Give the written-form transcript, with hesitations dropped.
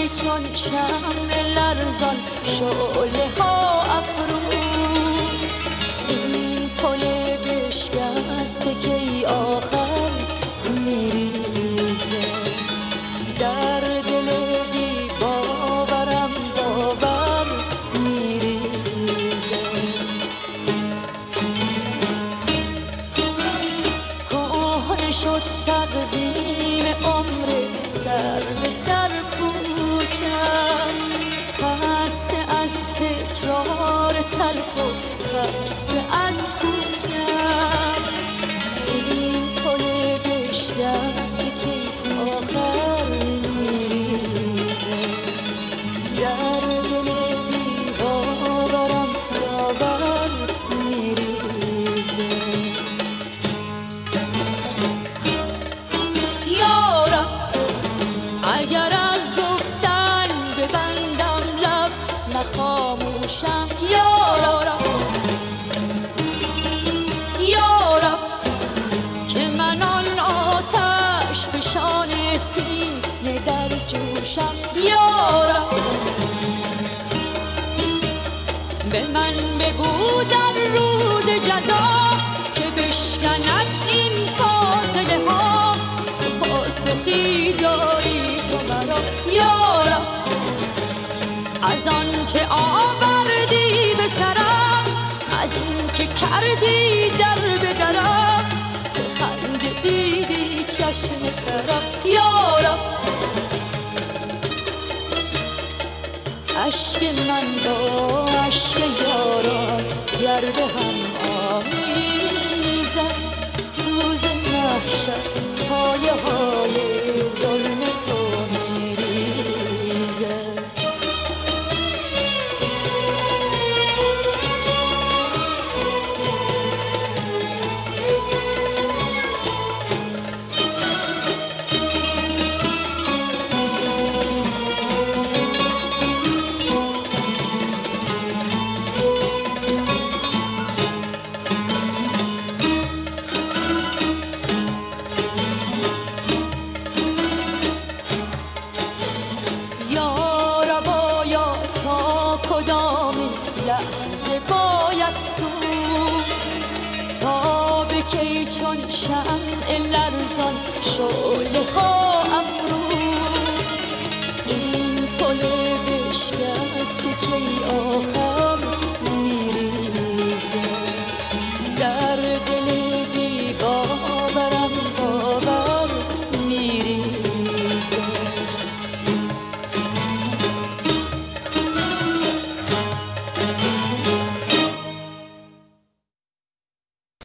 چون شمع لرزان شعله ها افروخت. این پل بشکسته که ای آخر میریزه در دل بی باورم باور میریزه. کهنه شد تقویم عمر سر به سر کوچم، خسته از تکرار تلخ و خسته از کوچم. این پل بشکسته که آخر میریزه در دل بی باورم باور میریزه. یارم اگر از گفتن ببندم لب نخاموشم. یارم که من آن آتش فشان سینه در جوشم. یارم به من بگو در روز جزا که بشکند این فاصله ها، چه پاسخی داری تو مرا. یارم از آن که آوردی به سرم، از این که کردی در به درم، بخند دیدی چشم ترم. یارم عشق من با عشق یاران گر به هم آمیزد، روز محشر پایه های ظلم تو میریزد. یاربایا تا کدامین لحظه باید سوخت، تا به کی چون شمع لرزان شعله ها افروخت. این پل بشکسته که ای آخر